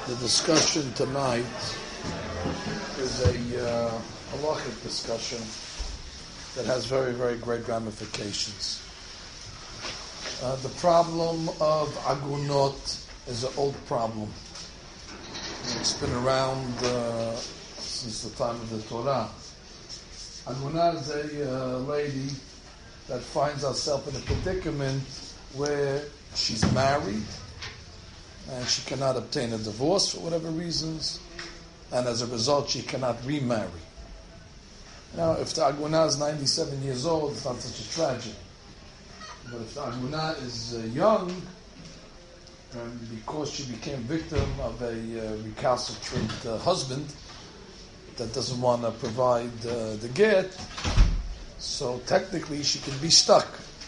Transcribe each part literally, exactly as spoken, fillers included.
The discussion tonight is a uh, halachic discussion that has very, very great ramifications. Uh, the problem of agunot is an old problem. It's been around uh, since the time of the Torah. Agunah is a uh, lady that finds herself in a predicament where she's married and she cannot obtain a divorce for whatever reasons, and as a result she cannot remarry. Now, if the Agunah is ninety-seven years old, it's not such a tragedy. But if the Agunah is uh, young, and because she became victim of a uh, recalcitrant uh, husband that doesn't want to provide uh, the get, so technically she can be stuck.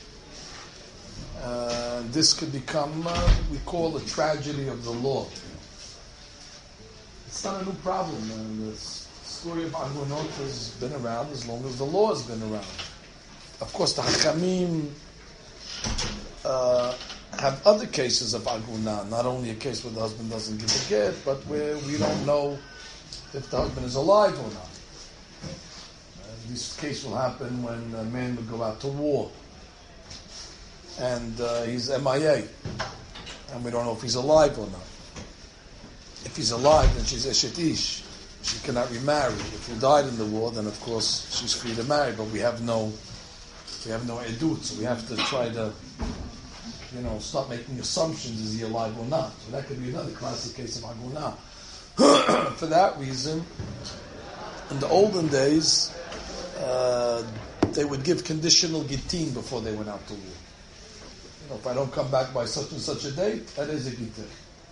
Uh, this could become, uh, we call the tragedy of the law. It's not a new problem. Uh, the story of Agunot has been around as long as the law has been around. Of course, the Hachamim uh, have other cases of Agunah, not only a case where the husband doesn't give a get, but where we don't know if the husband is alive or not. Uh, this case will happen when a man would go out to war, and uh, he's M I A, and we don't know if he's alive or not. If he's alive, then she's Eshet Ish. She cannot remarry. If he died in the war, then of course she's free to marry, but we have no we have no edut, so we have to try to, you know, start making assumptions, is he alive or not. So that could be another classic case of Agunah. For that reason, in the olden days, uh, they would give conditional gittin before they went out to war. You know, if I don't come back by such and such a date, that is a gittin.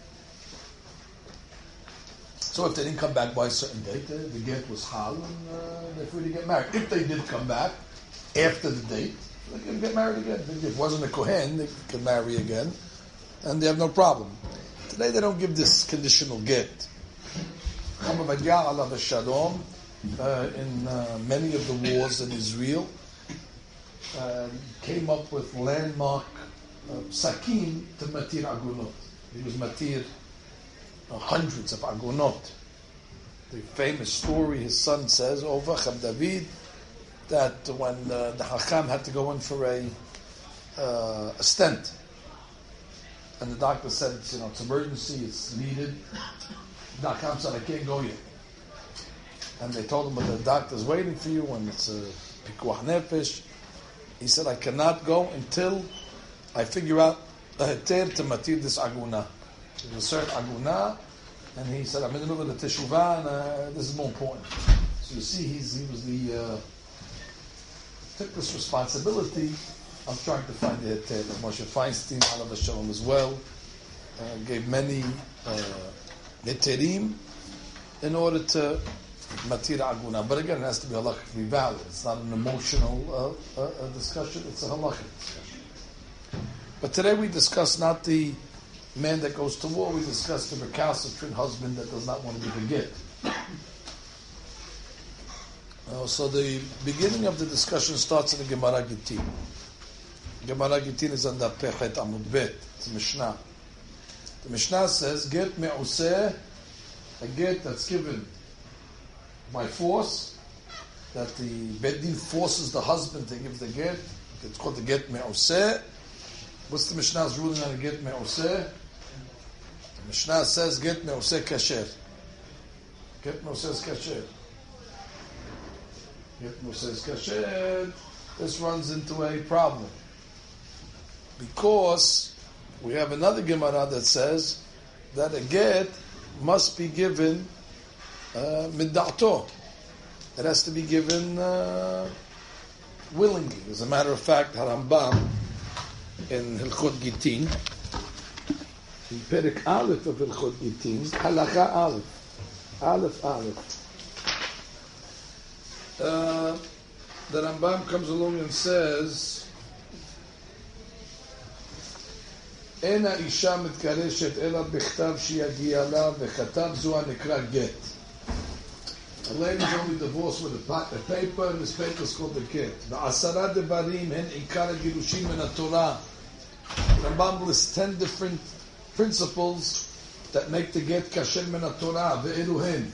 So if they didn't come back by a certain date, the, the get was hal, and uh, they're free to get married. If they did come back after the date, they can get married again. If it wasn't a kohen, they can marry again, and they have no problem. Today they don't give this conditional get. Chacham Ovadia alav shalom, uh, in uh, many of the wars in Israel, uh, came up with landmark uh, sakim to matir agunot. He was matir uh, hundreds of agunot. The famous story his son says over Chacham David, that when uh, the Hacham had to go in for a uh, a stent, and the doctor said, you know, it's emergency, it's needed. The Hacham said, I can't go yet. And they told him, but the doctor's waiting for you, and it's a pikuach nefesh. He said, I cannot go until I figure out a heter to matir this agunah. There's a certain agunah, and he said, I'm in the middle of the teshuvah, and uh, this is more important. So you see, he's, he was the... Uh, took this responsibility of trying to find the heter. Moshe Feinstein, alav shalom, as well, uh, gave many uh, heterim in order to matir agunah. But again, it has to be halachically valid. It's not an emotional uh, uh, discussion, it's a halachic discussion. But today we discuss not the man that goes to war, we discuss the recalcitrant husband that does not want to give a get. Uh, so the beginning of the discussion starts in the Gemara Gittin. Gemara Gittin is on the Pechet Amud Bet. It's a Mishnah. The Mishnah says, get me'useh, a get that's given by force, that the Bet Din forces the husband to give the get. It's called the get me'useh. What's the Mishnah's ruling on a get me'useh? The Mishnah says, get me'useh kasher. Get me'useh is kasher. Get says kasher, this runs into a problem. Because we have another Gemara that says that a get must be given uh, midda'to. It has to be given uh, willingly. As a matter of fact, Harambam in Hilchot Gittin, in Perek Aleph of Hilchot Gittin, Halacha Aleph, Aleph Aleph, Uh, the Rambam comes along and says, "Ena isha mitkareshet ela bechtav sheyagia la vechatav zu hanekra get." A lady is only divorced with a, a paper, and this paper is called the get. V'asara devarim hen ikar girushim min haTorah. The Rambam lists ten different principles that make the get kasher min Torah ve'elu hen.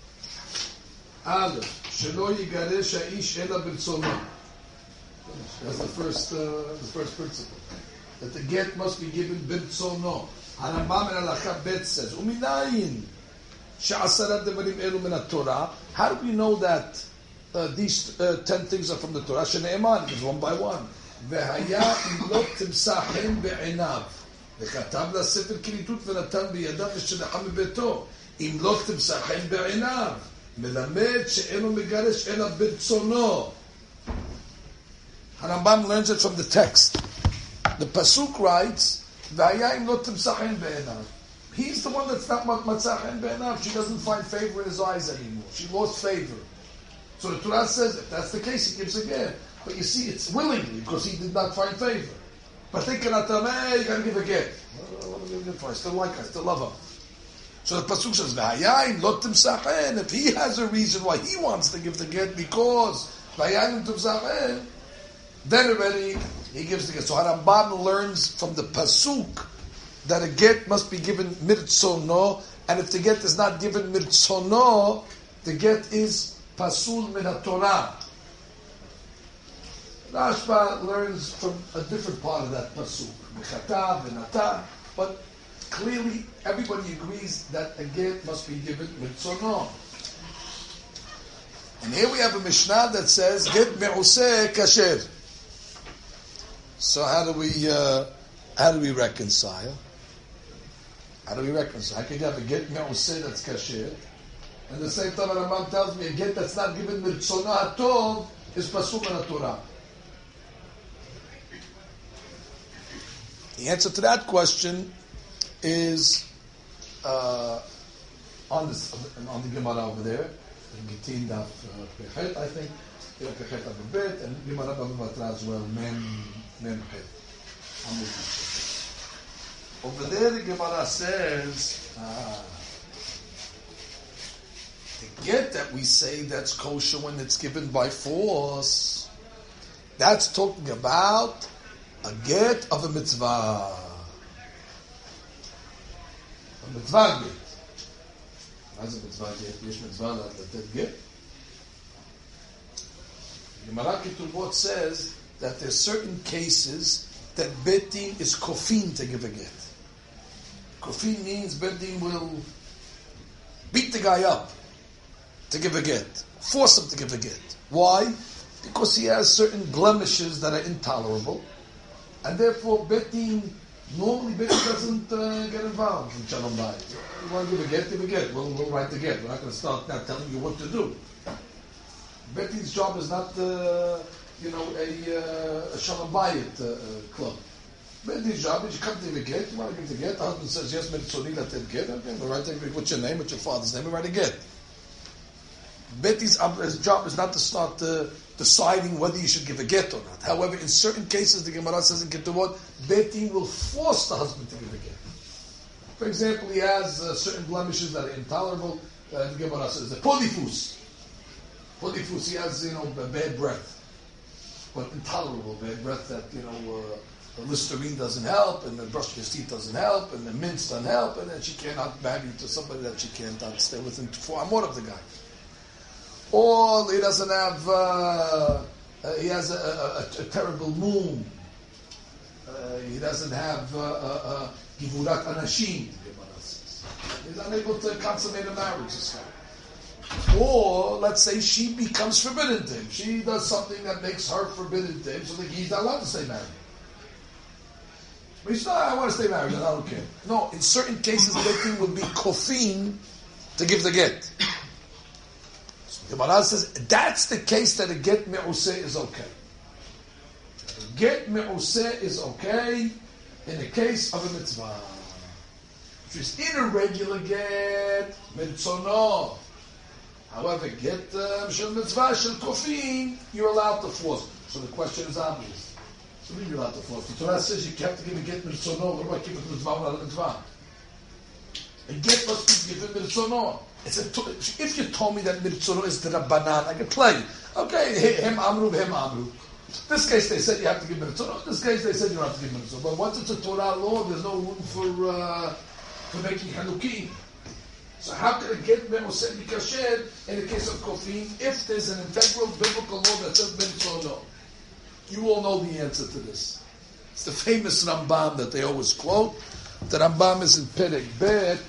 Aleph, shelo yigaresh ha'ish ela b'rtzono. That's the first, uh, the first principle. That the get must be given b'rtzono. Harambam in Halacha Bet says, uminayin she'asara devarim elu min Torah. How do we know that uh, these uh, ten things are from the Torah? Shene'eman, because one by one. Ve'haya im lo timsah hen be'enav. וכתב לה ספר כריתות ונתן בידיו ושלחה מביתו. אם לא תמסך חן בעיניו, מלמד שאינו מגרש אלא ברצונו. Harambam learns it from the text. The Pasuk writes, והיה אם לא תמסך חן בעיניו. He's the one that's not מצא חן בעיניו. She doesn't find favor in his eyes anymore. She lost favor. So the Torah says, if that's the case, he gives again. But you see, it's willingly, because he did not find favor. But they cannot tell him, hey, you got to give a get. What am I going to give for? I still like her, I still love her. So the Pasuk says, V'hayayin lo timsachen. If he has a reason why he wants to give the get, because V'hayayin timsachen, then already he gives the get. So Harambam learns from the Pasuk that a get must be given mirtzono, and if the get is not given mirtzono, the get is pasul min Torah. Rashba learns from a different part of that pasuk, Mechatav v'natah, but clearly everybody agrees that a get must be given mitzono. And here we have a Mishnah that says get me'useh kasher. So how do we uh, how do we reconcile? How do we reconcile? How can you have a get me'useh that's kasher, and the same time Rambam tells me a get that's not given mitzono hatov is pasul min Torah? The answer to that question is uh, on this on the Gemara over there, in Gittin Daf Pechet, I think, Pechet Abubet, and Gemara Bavatra as well, Mem Mem Het. Over there, the Gemara says, ah, the get that we say that's kosher when it's given by force, that's talking about a get of a mitzvah. A mitzvah get. As a mitzvah get, yesh mitzvah that get. The Gemara Ketubot says that there's certain cases that Bet Din is kofin to give a get. Kofin means Bet Din will beat the guy up to give a get, force him to give a get. Why? Because he has certain blemishes that are intolerable. And therefore, Bet Din, normally Bet Din doesn't uh, get involved in Shalom Bayit. You want to give a get, give a get. We'll, we'll write the get. We're not going to start now telling you what to do. Bet Din's job is not, uh, you know, a, uh, a Shalom Bayit uh, club. Bet Din's job is you come to give a get, you want to give the get, the husband says, yes, Mitzoni, let that get. Okay, we'll write the get. What's your name? What's your father's name? We'll write a get. Bet Din's his job is not to start uh, deciding whether you should give a get or not. However, in certain cases, the Gemara says in Ketuvot, Bet Din will force the husband to give a get. For example, he has uh, certain blemishes that are intolerable. Uh, the Gemara says the polyphus. Polyphus, he has, you know, bad breath, but intolerable bad breath that, you know, uh, the Listerine doesn't help, and the brushing his teeth doesn't help, and the mints doesn't help, and then she cannot marry to somebody that she can't stay with him for more of the guy. Or he doesn't have, uh, uh, he has a, a, a, a terrible moon. Uh, he doesn't have Givurat Anashim, he's unable to consummate a marriage, this guy. Or, let's say, she becomes forbidden to him. She does something that makes her forbidden to him, so that he's not allowed to stay married. But he's not, I want to stay married, I don't care. No, in certain cases, the thing would be kofin to give the get. The Gemara says that's the case that a get me'useh is okay. A get me'useh is okay in the case of a mitzvah. Which is in a regular get, mitzono. However, get shel mitzvah, shel kofin, you're allowed to force. So the question is obvious. So what are you allowed to force? The Torah says you have to give a get mitzono. What do I keep it mitzvah without a mitzvah? A get must be given mitzono. It's a, if you told me that mitzono is the Rabbanan, I could play. Okay, him amru, him amru. This case they said you have to give mitzono. This case they said you don't have to give mitzono. But once it's a Torah law, there's no room for uh, for making hanukim. So how can a get me'oseh b'kasher in the case of kofin if there's an integral biblical law that says b'ritzono? You all know the answer to this. It's the famous Rambam that they always quote. The Rambam is in Perek Bet,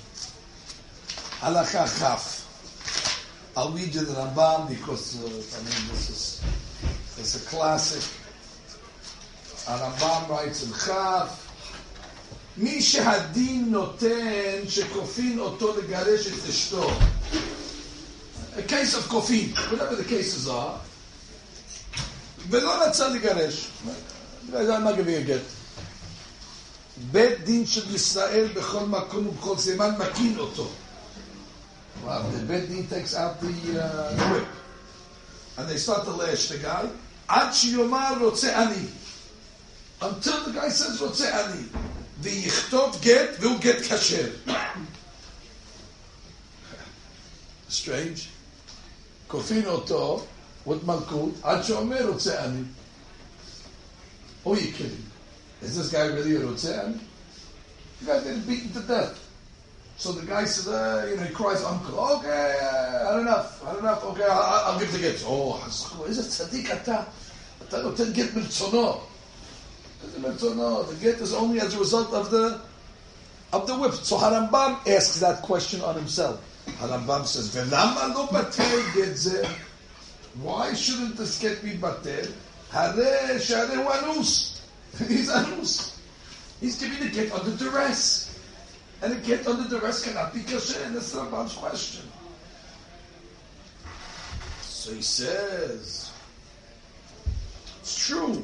Halacha Chaf. I'll read you the Rambam because uh, I mean this is it's a classic. A Rambam writes in Chaf. מי שהדין נותן שכופין אותו לגרש את אשתו. A case of כופין, whatever the cases are, ולא רצה לגרש. I'm not giving a get. בית דין של ישראל בכל מקום ובכל זמן מקין אותו. Well, the בית דין takes out the uh, whip. And they start to lash the guy. עד שיאמר רוצה אני. Until the guy says רוצה אני. ויכתוב גט והוא גט כשר. Strange. כופין אותו, with מלכות, עד שאומר רוצה אני. Oh, you kidding? Is this guy really a רוצה אני? The guy's getting beaten to death. So the guy says, uh, you know, he cries, uncle, okay, uh, had enough, had enough, okay, I'll, I'll give the get. Oh, is it tzaddik אתה? אתה נותן גט מרצונו. No, the get is only as a result of the of the whip. So Harambam asks that question on himself. Harambam says, "V'lama lo batel get ze?" Why shouldn't this get be batel? Hare share anus. He's anus. He's giving the get under duress, and the get under duress cannot be kasher. And that's Harambam's question. So he says, "It's true."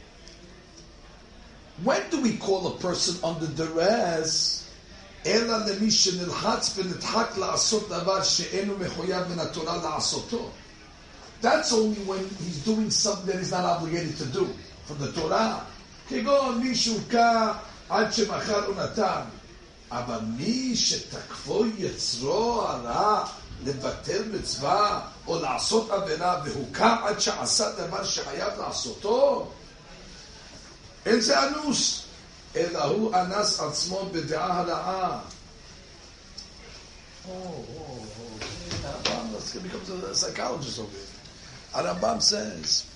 When do we call a person under duress? That's only when he's doing something that he's not obligated to do from the Torah. אבל מי שתקפו יצרו הרע לבטל מצווה או לעשות עבירה והוקע עד שעשה דבר שחייב לעשותו, אין זה אנוס, אלא הוא אנס עצמו בדעה הרעה. Oh, oh, oh. Rambam becomes a psychologist over here. Rambam says,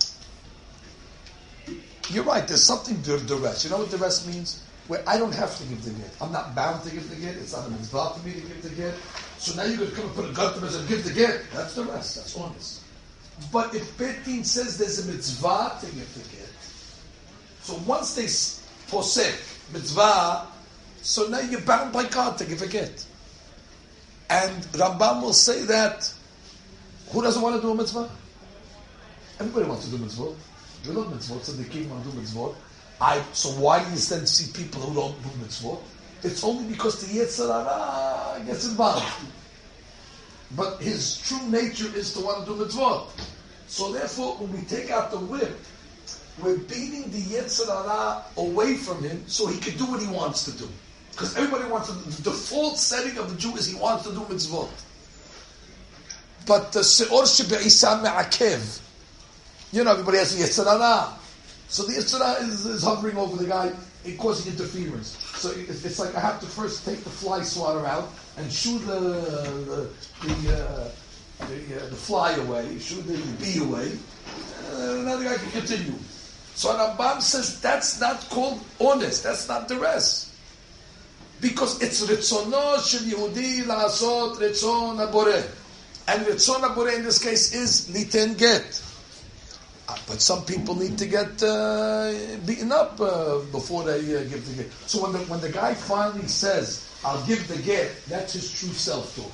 you're right, there's something duress. You know what duress means? Where I don't have to give the get. I'm not bound to give the get. It's not a mitzvah for me to give the get. So now you're going to come and put a gun to me and give the get. That's duress. That's honest. But if Beit Din says there's a mitzvah to give the get, so once they posek mitzvah, so now you're bound by God to give a get. And Rambam will say that who doesn't want to do a mitzvah? Everybody wants to do mitzvah. We love mitzvot, so the king want to do mitzvot. I so why do you then see people who don't do mitzvot? It's only because the Yetzer Hara gets involved. But his true nature is to want to do mitzvot. So therefore, when we take out the whip, we're beating the Yetzer Hara away from him so he can do what he wants to do. Because everybody wants to, the default setting of the Jew is he wants to do mitzvot. But the Se'or Shebe'isa Me'akev, you know, everybody has the Yetzer Hara. So the Yetzer Hara is, is hovering over the guy and causing interference. So it's like I have to first take the fly swatter out and shoo the the the, uh, the, uh, the fly away, shoo the bee away, and another guy can continue. So Rambam says that's not called honest, that's not duress. Because it's Ritzono Shel Yehudi La'asot Ritzon HaBoreh. And Ritzon HaBoreh in this case is Liten Get. But some people need to get uh, beaten up uh, before they uh, give the get. So when the, when the guy finally says, I'll give the get, that's his true self talking.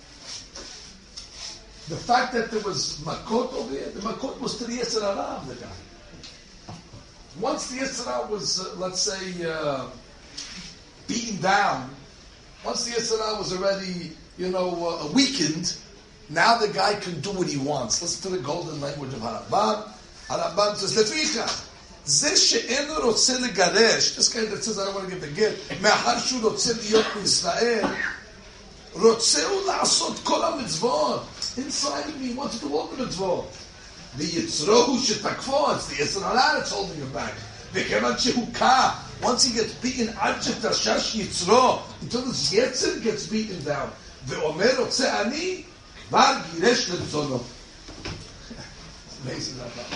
The fact that there was Makot over here, the Makot was to the Yetzer Hara of the guy. Once the Yetzer Hara was, uh, let's say, uh, beaten down, once the Yetzer Hara was already, you know, uh, weakened, now the guy can do what he wants. Listen to the golden language of Harambam. Harambam says, Leficha, זה שאינו רוצה לגרש, this guy that says, I don't want to give the get, מאחר שהוא רוצה להיות מישראל, רוצה הוא לעשות כל המצוות. Inside of me, he wants to do all the mitzvot. ויצרו הוא שתקפו, it's the Yetzer Hara that's holding him back. וכיוון שהוקע, Once he gets beaten, until the Yetzer gets beaten down. Ve'omer otze ani, var giresh le'tzono. It's amazing Rambam.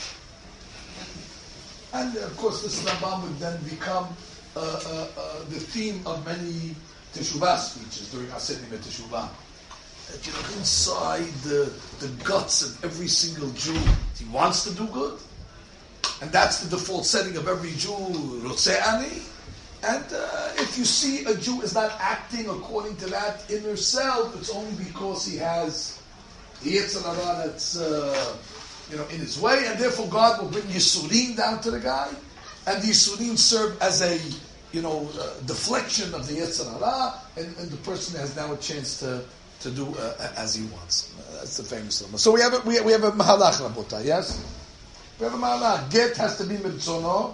And of course, this Rambam would then become uh, uh, uh, the theme of many Teshuvah speeches during Aseret Yemei Teshuvah. That, you know, inside the, the guts of every single Jew, he wants to do good. And that's the default setting of every Jew, Rotzeh Ani. And uh, if you see a Jew is not acting according to that inner self, it's only because he has Yetzer Hara that's uh, you know, in his way, and therefore God will bring Yisurim down to the guy, and the Yisurim serve as a you know uh, deflection of the Yetzer Hara, and, and the person has now a chance to to do uh, as he wants. Uh, that's the famous one. So we have a, we, we have a mahalach, Rabota, yes? We have a mahalach. Get has to be mitzono.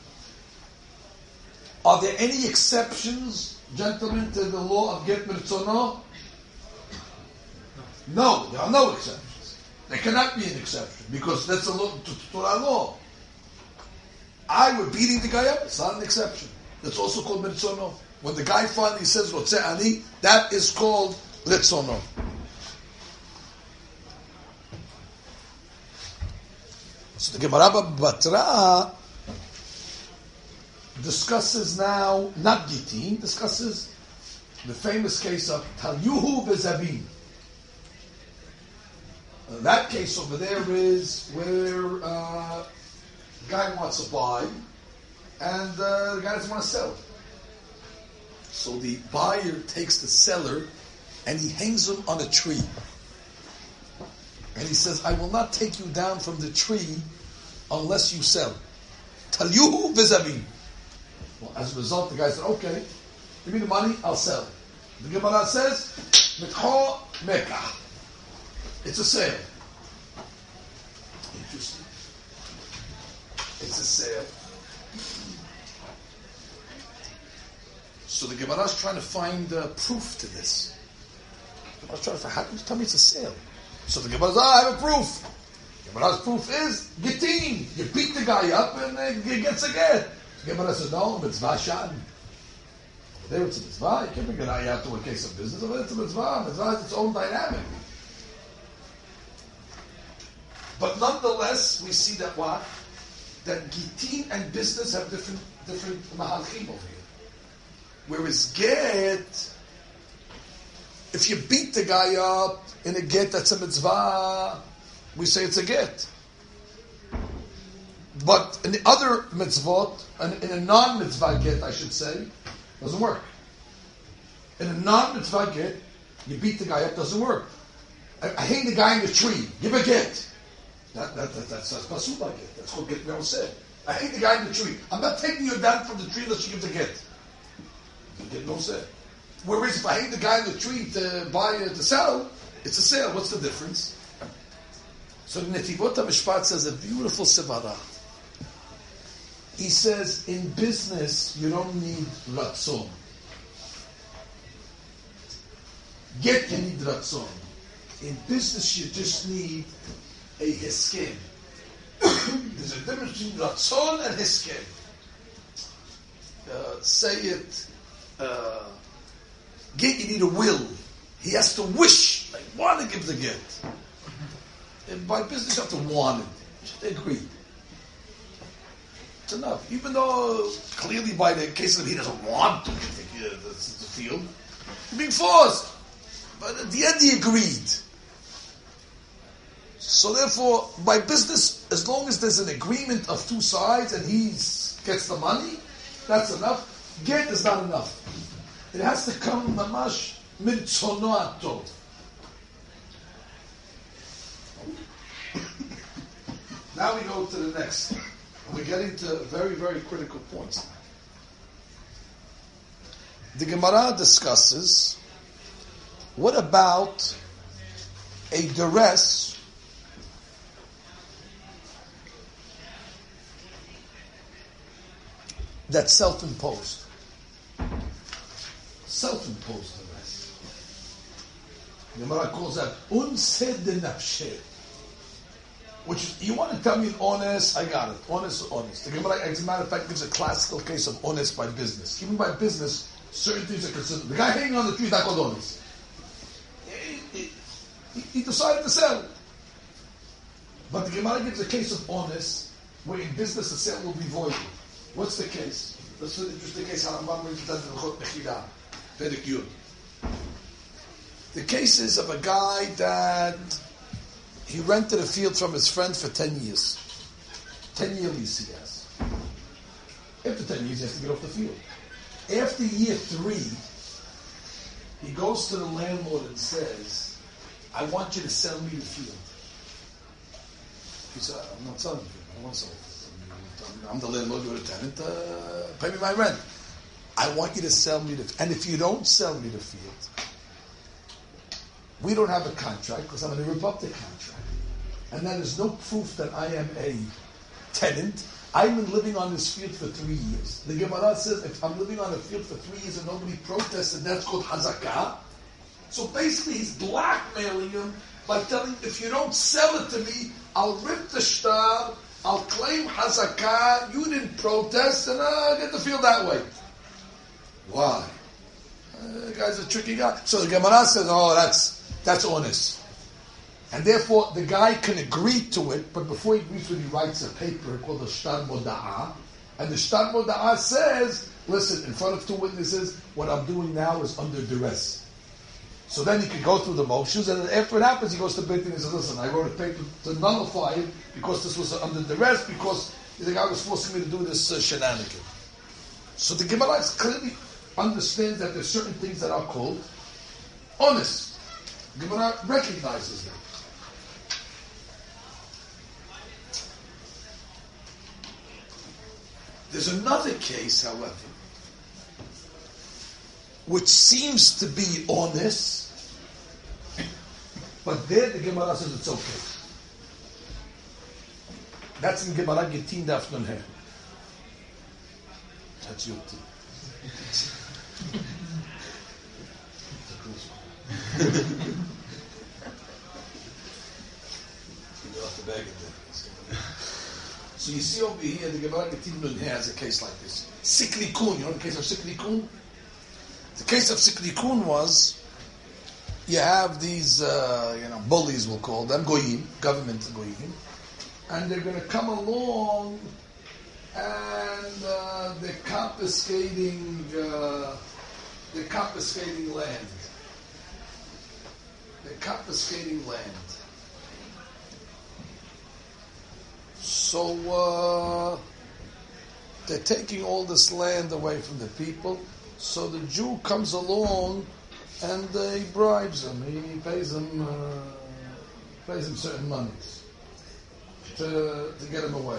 Are there any exceptions, gentlemen, to the law of get mitzono? No, there are no exceptions. There cannot be an exception because that's a law, Torah law. I were beating the guy up. It's not an exception. That's also called mitzono. When the guy finally says rotzeh ani, that is called Litzono. So the Gemara Batra discusses now, not Gitin, discusses the famous case of Talyuhu Bezabin. Uh, that case over there is where uh, the guy wants to buy and uh, the guy doesn't want to sell. So the buyer takes the seller and he hangs him on a tree. And he says, I will not take you down from the tree unless you sell. Talyuhu v'zabin. Well, as a result, the guy said, okay, give me the money, I'll sell. The Gemara says, Mitcho mekah. It's a sale. Interesting. It's a sale. So the Gemara is trying to find uh, proof to this. I was trying to find, how can you tell me it's a sale? So the Gemara says, ah, I have a proof. The Gemara's proof is Gitin. You beat the guy up and uh, he gets a get. The Gemara says, no, mitzvah shan. Over there it's a mitzvah. You can't bring an ayah to a case of business. Over there it's a mitzvah. Mitzvah has its own dynamic. But nonetheless, we see that what? That Gitin and business have different different mahalchim over here. Whereas get, if you beat the guy up in a get that's a mitzvah, we say it's a get. But in the other mitzvot, in a non-mitzvah get, I should say, doesn't work. In a non-mitzvah get, you beat the guy up, doesn't work. I, I hang the guy in the tree, give a get. That, that, that, that's that's pasula get. That's what get well said. I hang the guy in the tree. I'm not taking you down from the tree unless you give the get. You get no say. Whereas if I hang the guy in the tree to buy uh, to sell, it's a sale. What's the difference? So Netivot HaMishpat says a beautiful sevara. He says in business you don't need ratzon. Get you need ratzon. In business you just need a heskem. There's a difference between ratzon and heskem. Uh, say it. Uh, get, you need a will. He has to wish. I want to give the get. And by business, you have to want it. You have to agree. It's enough. Even though clearly, by the case of he doesn't want to give the, the, the field, he's being forced. But at the end, he agreed. So therefore, by business, as long as there's an agreement of two sides and he gets the money, that's enough. Get is not enough. It has to come mamash mitzono atov. Now we go to the next. We're getting to very, very critical points. The Gemara discusses, what about a duress that's self-imposed? Self-imposed duress. The Gemara calls that unsed de nafshe. Which you want to tell me an honest? I got it. Honest, honest. The Gemara, as a matter of fact, gives a classical case of honest by business. Even by business, certain things are considered. The guy hanging on the tree is not called honest. He, he, he decided to sell. But the Gemara gives a case of honest, where in business the sale will be voided. What's the case? That's an interesting case. The case is of a guy that he rented a field from his friend for ten years. Ten year lease he has. After ten years, he has to get off the field. After year three, he goes to the landlord and says, I want you to sell me the field. He said, I'm not selling the field. I don't want to sell it. I'm the landlord, you're the tenant. Uh, pay me my rent. I want you to sell me the field. And if you don't sell me the field, we don't have a contract because I'm going to rip up the contract. And then there's no proof that I am a tenant. I've been living on this field for three years. The Gemara says if I'm living on a field for three years and nobody protested, that's called hazakah. So basically he's blackmailing him by telling him, if you don't sell it to me, I'll rip the shtar, I'll claim hazakah, you didn't protest, and I'll get the field that way. Why? Uh, the guy's a tricky guy. So the Gemara says, oh, that's that's honest. And therefore, the guy can agree to it, but before he agrees to it, he writes a paper called the Shtar Moda'ah. And the Shtar Moda'ah says, listen, in front of two witnesses, what I'm doing now is under duress. So then he can go through the motions, and then after it happens, he goes to Beit Din and says, listen, I wrote a paper to nullify it because this was under duress, because the guy was forcing me to do this uh, shenanigan. So the Gemara clearly understands that there's certain things that are called honest. The Gemara recognizes that. There's another case, however, which seems to be honest, but there the Gemara says it's okay. That's in Gemara Gittin Daf Nun He. That's your tea. So you see over here, the Gemara Gittin Nun He has a case like this. Siklikun, you know the case of Siklikun? The case of Siklikun was, you have these, uh, you know, bullies, we'll call them, goyim, government goyim, and they're going to come along and uh, they're confiscating, uh, they're confiscating land. They're confiscating land. So uh, they're taking all this land away from the people. So the Jew comes along and uh, he bribes him. He pays him, uh, pays him certain monies to to get him away.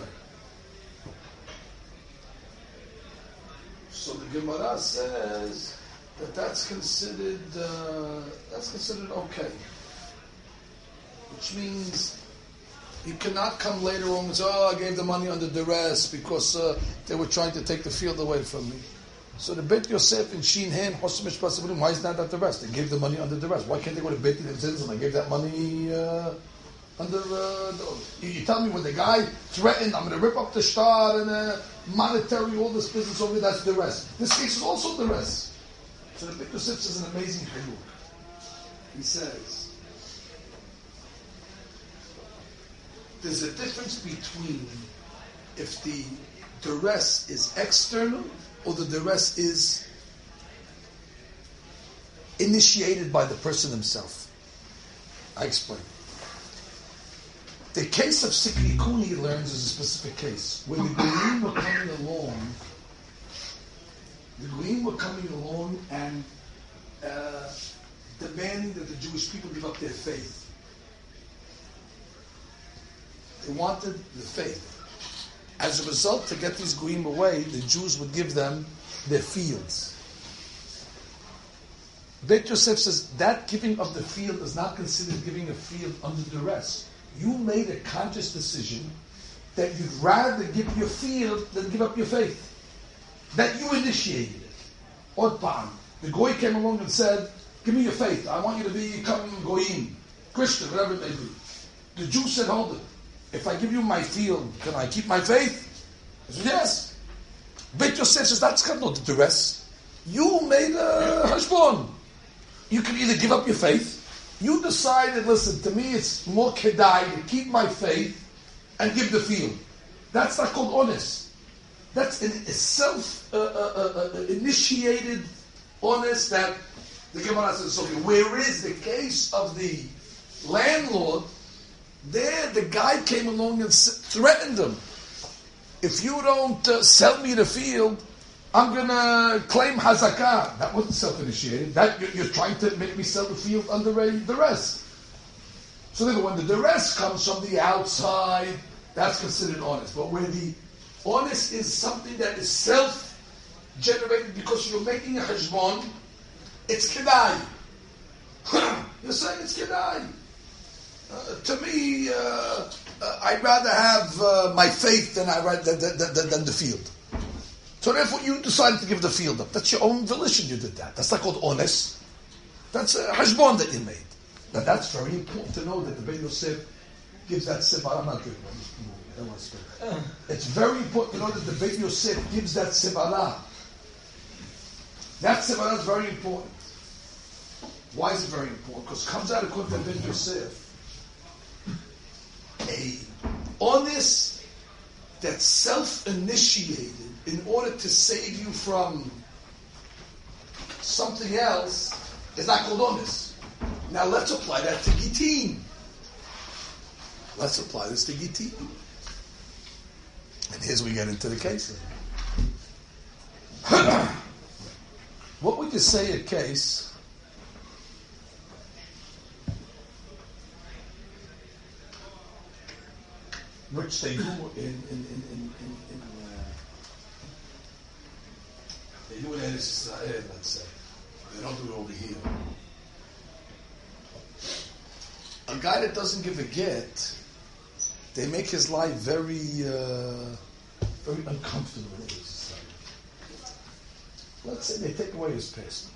So the Gemara says that that's considered uh, that's considered okay, which means you cannot come later on and say, "Oh, I gave the money under duress because uh, they were trying to take the field away from me." So the Beit Yosef in Shin Hen, Hosimish Pasibulim, why is that at the rest? They gave the money under duress. Why can't they go to Beit Din and say, listen, I gave that money uh, under... Uh, you, you tell me when the guy threatened, I'm going to rip up the shtar and uh, monetary, all this business over there, that's duress. This case is also duress. So the Beit Yosef says an amazing chiluk. He says, there's a difference between if the duress is external or the duress is initiated by the person himself. I explain. The case of Siklikun, he learns, is a specific case where the Goyim were coming along. The Goyim were coming along and uh, demanding that the Jewish people give up their faith. They wanted the faith. As a result, to get these Goyim away, the Jews would give them their fields. Beit Yosef says that giving of the field is not considered giving a field under duress. You made a conscious decision that you'd rather give your field than give up your faith. That you initiated it. Otpan. The Goy came along and said, give me your faith. I want you to become Goyim, Christian, whatever it may be. The Jew said, hold it. if I give you my field, can I keep my faith? He says, yes. Beit Yosef says, that's not the duress. You made a hashbon. You can either give up your faith. You decided, listen, to me it's more kedai to keep my faith and give the field. That's not called honest. That's an, a self-initiated uh, uh, uh, honest that the Gemara says, okay, whereas the case of the landlord, there the guy came along and threatened him. If you don't uh, sell me the field, I'm going to claim hazakah. That wasn't self-initiated. That you're, you're trying to make me sell the field under a duress. So then when the duress comes from the outside, that's considered honest. But where the honest is something that is self-generated because you're making a hashbon, it's kedai. You're saying it's kedai. Uh, to me, uh, uh, I'd rather have uh, my faith than I than, than, than, than the field. So therefore, you decided to give the field up. That's your own volition. You did that. That's not called honest. That's a hashbon that you made. Now that's very important to know that the Beit Yosef gives that sibara. I'm not doing it. I don't want to speak. It's very important to know that the Beit Yosef gives that sibara. That sibara is very important. Why is it very important? Because it comes out of the Beit Yosef. A honest that's self-initiated in order to save you from something else is not called honest. Now let's apply that to Gittin. Let's apply this to Gittin. And here's we get into the case. What would you say a case which they do in in in in, in, in uh, they do in Eretz Israel, let's say. They don't do it over here. A guy that doesn't give a get, they make his life very uh, very uncomfortable in Eretz Israel. Let's say they take away his passport.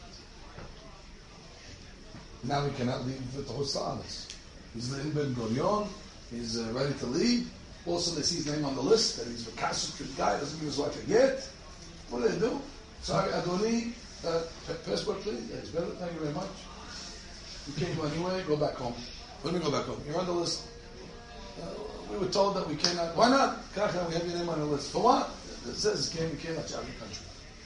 Now he cannot leave with the Hosanas. He's in Ben Gurion. He's uh, ready to leave. Also, they see his name on the list that he's a recalcitrant guy, doesn't give his wife a get. What do they do? Sorry, Adoni, uh, passport please. Yeah, it's better. Thank you very much. You can't go anyway. Go back home. Let me go back home. You're on the list. Uh, we were told that we cannot. Why not? Kaka, we have your name on the list. For what? It says you cannot out of the country.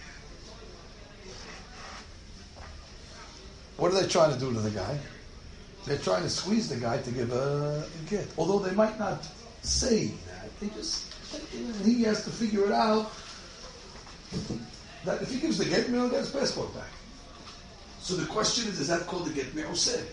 What are they trying to do to the guy? They're trying to squeeze the guy to give a, a get. Although they might not say that. They just, he has to figure it out that if he gives the get, he'll get his passport back. So the question is, is that called the get me'oseh?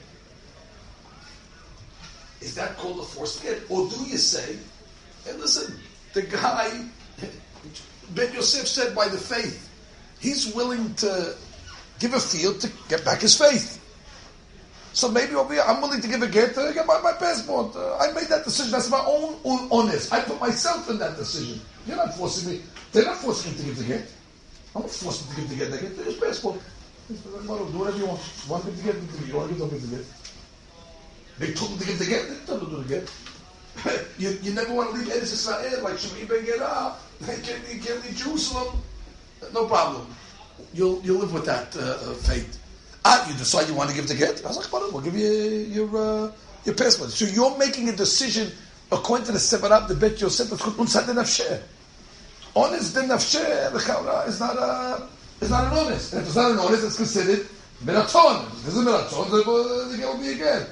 Is that called a forced get? Or do you say, hey listen, the guy, Ben Yosef said by the faith, he's willing to give a field to get back his faith. So maybe over here, I'm willing to give a get to get my, my passport. Uh, I made that decision. That's my own, own honest. I put myself in that decision. You're not forcing me. They're not forcing him to give the get. I'm not forcing him to give the get. They get his passport. Do whatever you want. You want to give the get, give the get. You want to give, don't give the get. They told him to give the get. They told him to do the get. you, you never want to leave Eretz Israel like Shimei ben Gera. You can't leave Jerusalem. No problem. You'll you'll live with that uh, uh, fate. Ah, you decide you want to give the get? I was like, we'll give you your uh, your passport. So you're making a decision according to the Sevarab, the Bet Yosef, it's called Unsad de Nafsheh. Honest de Nafsheh, is not a, is not an honest. And if it's not an honest, it's considered Meraton. If it's a Meraton, the get will be again.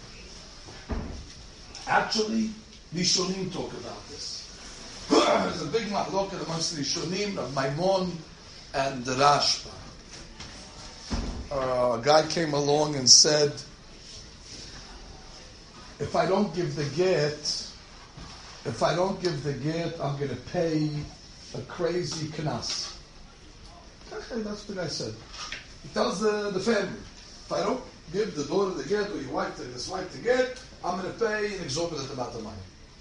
Actually, Rishonim talk about this. There's a big mahloket amongst the Rishonim of Maimon and the Rashba. Uh, a guy came along and said, if I don't give the get, if I don't give the get, I'm going to pay a crazy knas. Okay, that's what the guy said. He tells the, the family, if I don't give the daughter the get, or your wife the, this wife the get, I'm going to pay an exorbitant amount of money.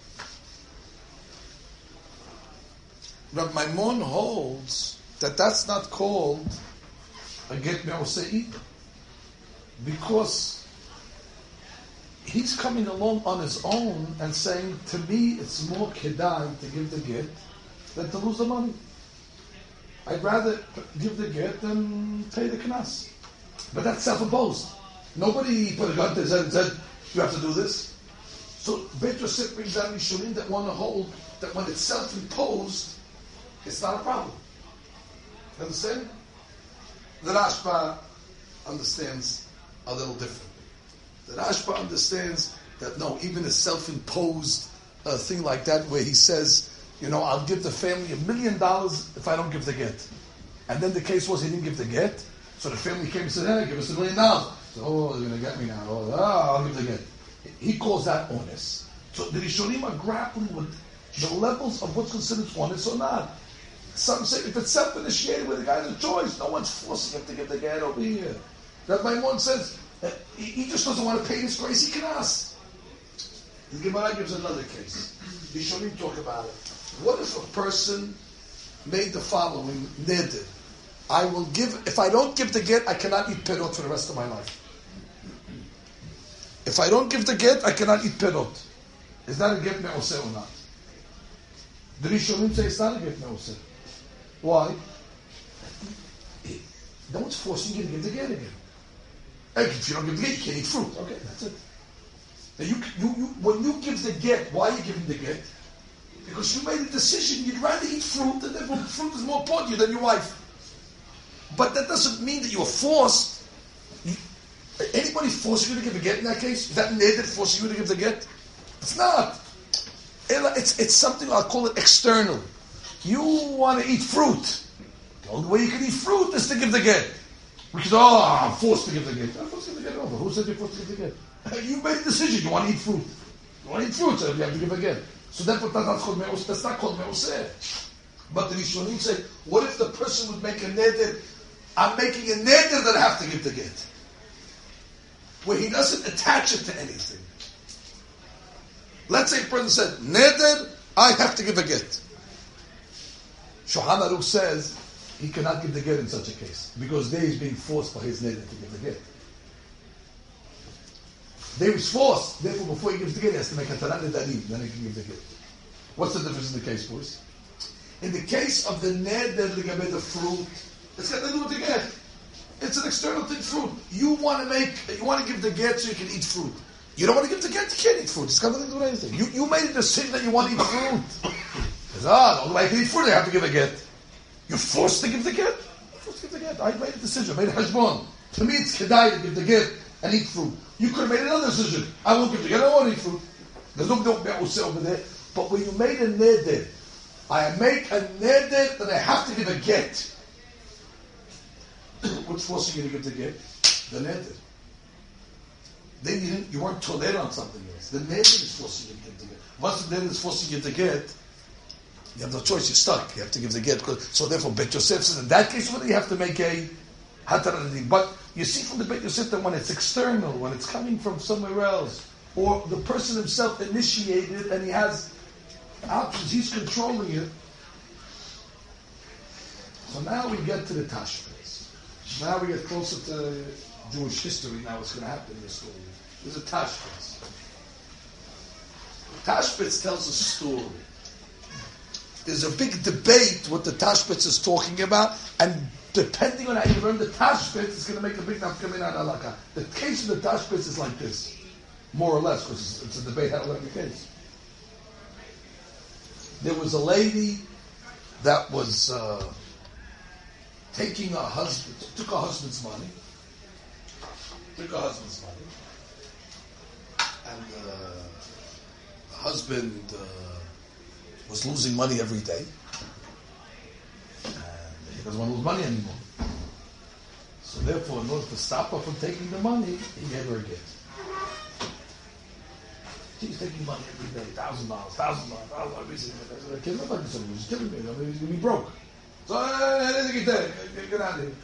Rabbi Maimon holds that that's not called a get me'oseh either. Because he's coming along on his own and saying, to me, it's more kedai to give the get than to lose the money. I'd rather give the get than pay the knas. But that's self-imposed. Nobody put a gun to his head and said, you have to do this. So Beit Yosef brings down Rishonim that want to hold that when it's self-imposed, it's not a problem. You understand? The Rashba understands a little differently. The Rashba understands that no, even a self-imposed uh, thing like that, where he says, you know, I'll give the family a million dollars if I don't give the get. And then the case was he didn't give the get, so the family came and said, hey, give us a million dollars. So, oh, they're going to get me now. Oh, I'll give the get. He calls that honest. So the Rishonim are grappling with the levels of what's considered honest or not. Some say if it's self-initiated where the guy has a choice, no one's forcing him to give the get over here. That my one says, uh, he, he just doesn't want to pay this crazy knas. The Gemara gives another case. The Rishonim talk about it. What if a person made the following neder? I will give, if I don't give the get, I cannot eat perot for the rest of my life. If I don't give the get, I cannot eat perot. Is that a get me'oseh or not? The Rishonim say it's not a get me'oseh. Why? No one's forcing you to give the get again. If you don't give the get, you can't eat fruit. Okay, that's it. Now you, you, you, when you give the get, why are you giving the get? Because you made a decision, you'd rather eat fruit, and therefore fruit is more important to you than your wife. But that doesn't mean that you are forced. You, anybody forcing you to give a get in that case? Is that neder forcing you to give the get? It's not. It's, it's something, I'll call it external. You want to eat fruit. The only way you can eat fruit is to give the get. Because, oh, I'm forced to give the get. I'm forced to give the get over. Who said you're forced to give the get? You made a decision, you want to eat fruit. You want to eat fruit, so you have to give a get. So therefore, that's not called me'oseh. That's not called me'oseh. But the Rishonim say, what if the person would make a neder? I'm making a neder that I have to give the get. Where he doesn't attach it to anything. Let's say a person said, neder, I have to give a get. Shulchan Aruch says, he cannot give the get in such a case. Because there he's being forced by his neder to give the get. There he's forced. Therefore, before he gives the get, he has to make a tarat nedarim. Then he can give the get. What's the difference in the case, boys? In the case of the neder ligabe the fruit, it's got nothing to do with the get. It's an external thing, fruit. You want to make, you want to give the get so you can eat fruit. You don't want to give the get, you can't eat fruit. It's got nothing to do with anything. You, you made a decision that you want to eat fruit. Because, ah, the only way I can eat fruit, I have to give a get. You're forced to give the get? You're forced to give the get. I made a decision, I made a hashbon. To me, it's kedai to give the get and eat fruit. You could have made another decision. I won't give the get, I don't want to eat fruit. There's no don't me'oseh over there. But when you made a neder, I make a neder that I have to give a get. What's forcing you to give the get? The neder. Then you, didn't, you weren't tolerant on something else. The neder is forcing you to give the get. Once the neder is forcing you to get, you have no choice. You're stuck. You have to give the get. So therefore, Beit Yosef says, in that case, you have to make a hatar. But you see from the Beit Yosef that when it's external, when it's coming from somewhere else, or the person himself initiated and he has options, he's controlling it. So now we get to the Tashbetz. Now we get closer to Jewish history. Now what's going to happen in this story? There's a Tashbetz. Tashbetz tells a story. There's a big debate what the Tashbetz is talking about, and depending on how you learn the Tashbetz, it's going to make a big nafkamina on halakha. The case of the Tashbetz is like this, more or less, because it's a debate how to learn the case. There was a lady that was uh, taking her husband, took her husband's money, took her husband's money, and uh, the husband uh, was losing money every day, and he doesn't want to lose money anymore. So therefore, in order to stop her from taking the money, he gave her a gift. She's taking money every day, thousand dollars, thousand dollars, thousand dollars. I can't live like this anymore. He's killing me. I mean, he's gonna be broke. So I didn't get there. Get out of here.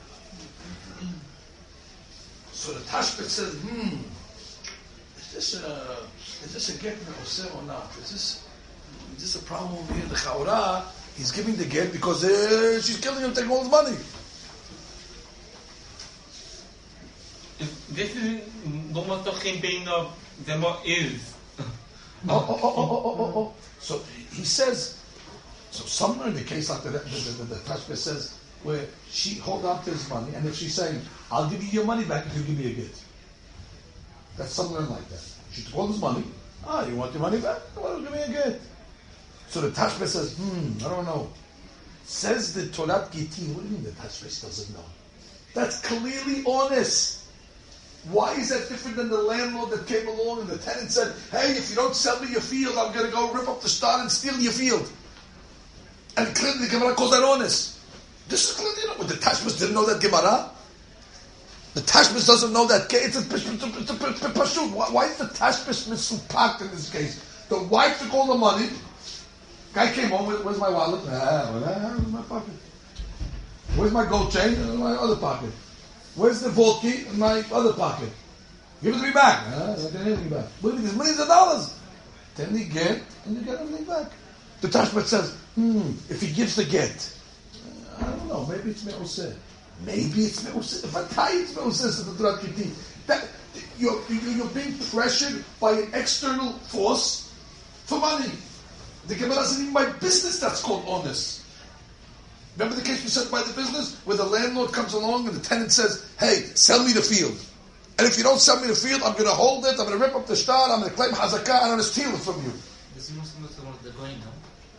So the Tashbetz says, "Hmm, is this a is this a get me'oseh or not? Is this is this a problem over here? The Chaura, he's giving the get because uh, she's killing him, taking all his money." this is לא מצליחים בין זה מה is. Oh, oh, oh, oh, oh, oh, oh. So he says, so somewhere in the case like the, the, the, the, the Tashbeh says, where she hold on to his money, and if she's saying, I'll give you your money back if you give me a gift. That's somewhere like that. She took all his money. Ah, you want your money back? Well, give me a gift. So the Tashbeh says, hmm, I don't know. Says the Torat Gitin, what do you mean the Tashbeh doesn't know? That's clearly honest. Why is that different than the landlord that came along and the tenant said, hey, if you don't sell me your field, I'm going to go rip up the star and steal your field. And clearly the Gemara calls that honest. This is clearly, you know, but the Tashbis didn't know that Gemara. The Tashbis doesn't know that case. It's a, it's a, it's a, it's a pashut. Why, why is the Tashbis misupakt in this case? The wife took all the money. Guy came home, Where, where's my wallet? Ah, well, ah, in my pocket. Where's my gold chain? In my other pocket. Where's the vault key? In my other pocket. Give it to me back. Ah, I don't get anything back. Look at these millions of dollars. Then you get, and you get everything back. The Tashbis says, hmm, if he gives the get, I don't know, maybe it's Me'oseh. Maybe it's Me'oseh. If I tell you it's Me'oseh, says the Torat Gitin, that you're, you're being pressured by an external force for money. The Gemara says, even by business, that's called honest. Remember the case we said by the business, where the landlord comes along and the tenant says, hey, sell me the field. And if you don't sell me the field, I'm going to hold it, I'm going to rip up the shtar, I'm going to claim hazakah, and I'm going to steal it from you. This is more similar to the one of the Goyim, no?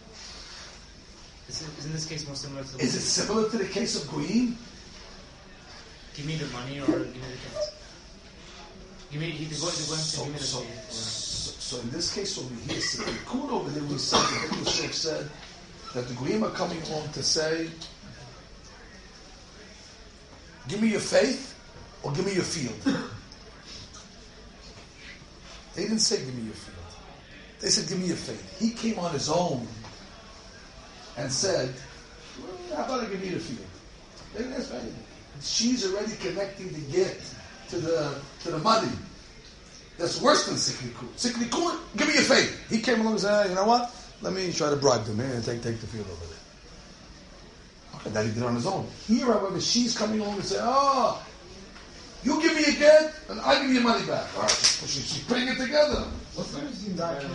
Isn't this case more similar to the Is it similar to the case of Goyim? Give me the money or give me the gift. Give me the Goyim to So, give me the so, gift. so, so in this case over here, so the Tikkun over there, we said, the Bishop said that the Goyim are coming on to say, give me your faith or give me your field. They didn't say give me your field. They said give me your faith. He came on his own and said, well, how about I give you the field? They didn't ask for anything. She's already connecting the get to the to the money. That's worse than Siklikun. Siklikun, give me your faith. He came along and said, hey, you know what? Let me try to bribe them and take take the field over there. Okay, that he did on his own. Here, however, she's coming along and saying, oh, you give me a get, and I give you your money back. All right, she, she's putting it together. What's the difference in that?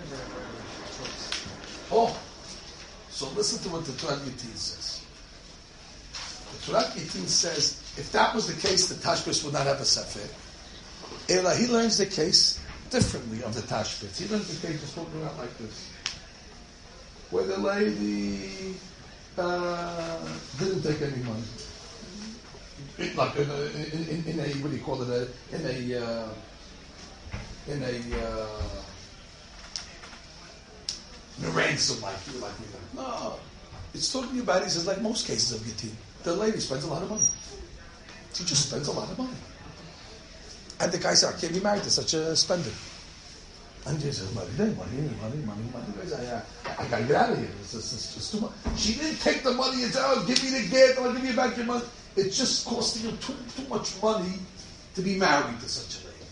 Oh, so listen to what the Torat Gitin says. The Torat Gitin says, if that was the case, the Tashbis would not have a sefer. Ela, he learns the case differently of the Tashbis. He learns the case just talking out like this. Where the lady uh, didn't take any money. It, like in a, in, in, in a, what do you call it, a, in a, uh, in a, uh, in a ransom, like, like we know. No, it's talking about, he says, like most cases of Gitin, the lady spends a lot of money. She just spends a lot of money. And the guy said, I can't be married to such a spender. And he says, money, money, money, money, money. He goes, I, I, I gotta get out of here. It's, it's, it's just too much. She didn't take the money and say, oh, give me the gift, I'll give you back your money. It's just costing you too, too much money to be married to such a lady.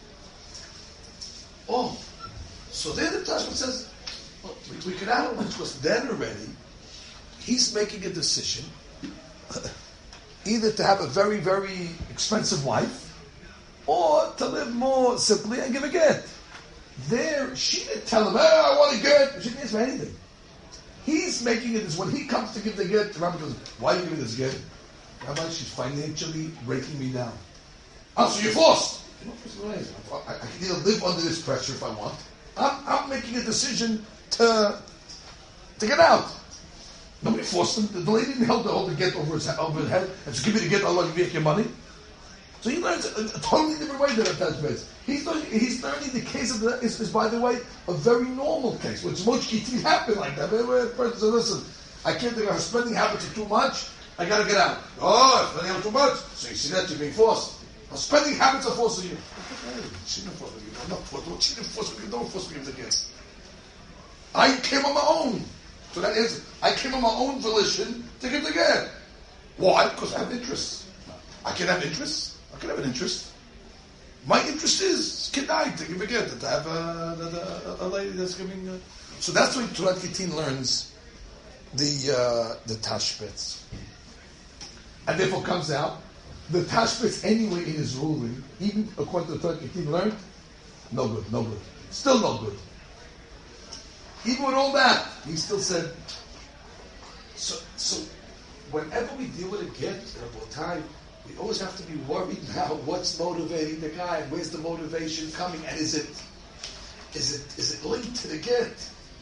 Oh, so then the Tashbis says, well, we, we could analyze, because then already, he's making a decision either to have a very, very expensive wife or to live more simply and give a get. There, she didn't tell him, hey, I want to get. She didn't ask for anything. He's making it as when he comes to give the get, the rabbi goes, why are you giving this get? Rabbi, she's financially breaking me down. Oh, so you're forced. I, I can either live under this pressure if I want. I'm, I'm making a decision to to get out. Nobody forced him. The lady didn't help to hold the get over his, over his head and said, give me the get, I'll give you your money. So he learns a, a totally different way than a Tashbis. He's learning, he's learning the case of the, is, is, by the way, a very normal case, which most Gitin happen like that. Where a person says, listen, I can't think of spending habits are too much, I gotta get out. Oh, spending habits too much. So you see that, you're being forced. Now, spending habits are forcing you. Hey, she didn't force me. I'm not forced. Well, she didn't force me. Don't force me to get. I came on my own. So that is, I came on my own volition to give the get. Why? Because I have interests. I can have interests. I can have an interest. My interest is kedai to give a get, to have a, a, a lady that's giving. A, so that's when Torat Gitin learns the uh, the Tashbis, and therefore comes out The Tashbitz anyway in his ruling, even according to the Torah he learned, no good, no good. Still no good. Even with all that, he still said, so, so whenever we deal with a get, Rabotai, we always have to be worried now what's motivating the guy, and where's the motivation coming, and is it is it is it linked to the get?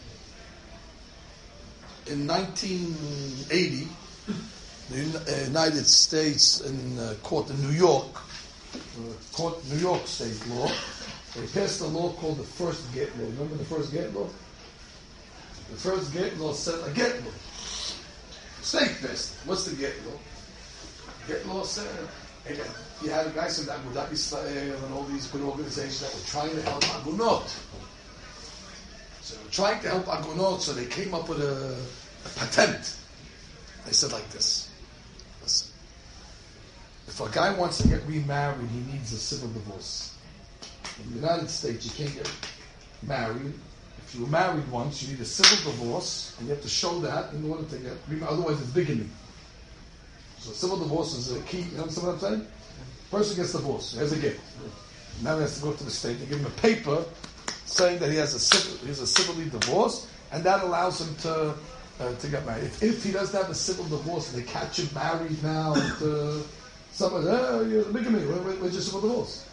In nineteen eighty, the United States in uh, court in New York, uh, court New York state law, they passed a law called the first get law. Remember the first get law? The first get law said a get law. State passed. What's the get law? Get law said, again, you had a guy from Agudat Yisrael and all these good organizations that were trying to help Agunot. So they were trying to help Agunot, so they came up with a, a patent. They said like this. Listen. If a guy wants to get remarried, he needs a civil divorce. In the United States, you can't get married. If you were married once, you need a civil divorce, and you have to show that in order to get remarried. Otherwise, it's bigamy. So civil divorce is a key. You understand what I'm saying? Person gets divorced. He has a gift. Now he has to go to the state. They give him a paper saying that he has a civil, he has a civilly divorce, and that allows him to uh, to get married. If, if he doesn't have a civil divorce and they catch him married now to somebody, oh, you're bigamy. Where, where, where's your civil divorce?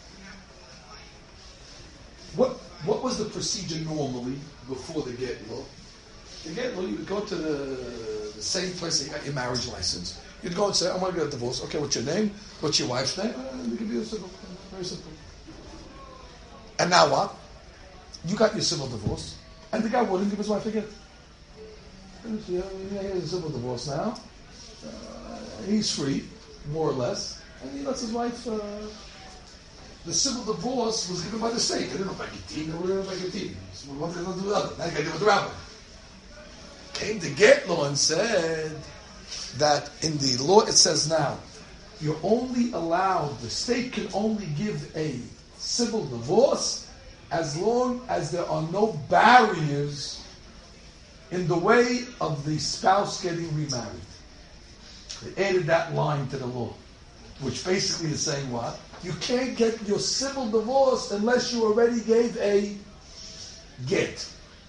What what was the procedure normally before the get law? The get law, you would go to the, the same place that you got your marriage license. You'd go and say, I want to get a divorce. Okay, what's your name? What's your wife's name? Uh, we give you a civil. Very simple. And now what? You got your civil divorce, and the guy wouldn't give his wife a gift. Yeah, he has a civil divorce now. Uh, he's free, more or less, and he lets his wife. Uh, the civil divorce was given by the state. They didn't know Bagitin or Bagitin. So what did they do with the other? Now you got to do with the rabbi. Came the get law and said that in the law it says now, you're only allowed, the state can only give a civil divorce as long as there are no barriers in the way of the spouse getting remarried. They added that line to the law, which basically is saying what? You can't get your civil divorce unless you already gave a get.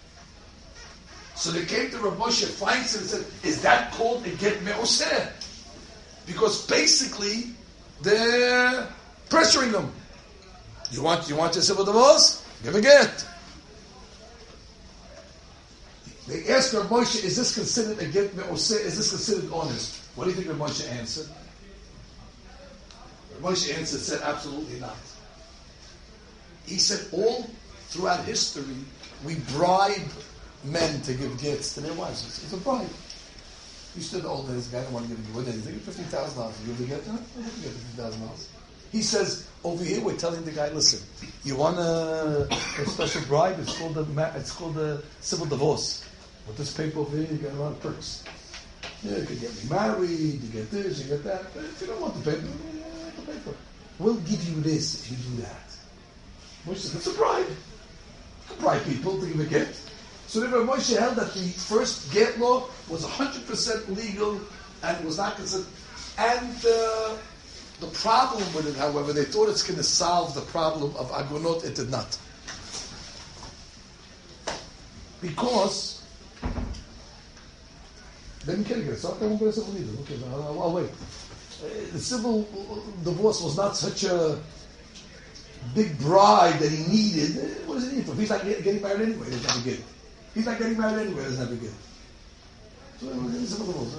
So they came to Rav Moshe Feinstein and said, is that called a get me'oseh? Because basically, they're pressuring them. You want you want your civil divorce? Give a get. They asked Rav Moshe, is this considered a get me'oseh? Is this considered honest? What do you think Rav Moshe answered? Rav Moshe answered, said, absolutely not. He said, all throughout history, we bribe men to give gifts to their wives. It's, it's a bribe. You stood the old days, the guy didn't want to give you anything. fifteen thousand dollars. You give the gift? No, I didn't get fifteen thousand dollars. He says, over here we're telling the guy, listen, you want a, a special bribe? It's called the it's called the civil divorce. With this paper over here, you get a lot of perks. Yeah, you can get remarried, you get this, you get that. But if you don't want the paper, you don't want the paper. We'll give you this if you do that. Moshe said, it's a bribe. You can bribe people to give a gift. So then Moshe held that the first get law was one hundred percent legal and was not considered. And uh, the problem with it, however, they thought it's going to solve the problem of agunot. It did not. Because they didn't get it. So okay, I won't get a civil either. Okay, I'll, I'll wait. Uh, the civil divorce was not such a big bribe that he needed. What does he need for? He's not getting married anyway. He doesn't have a get. He's not getting married anyway. He doesn't have a get. So civil divorce.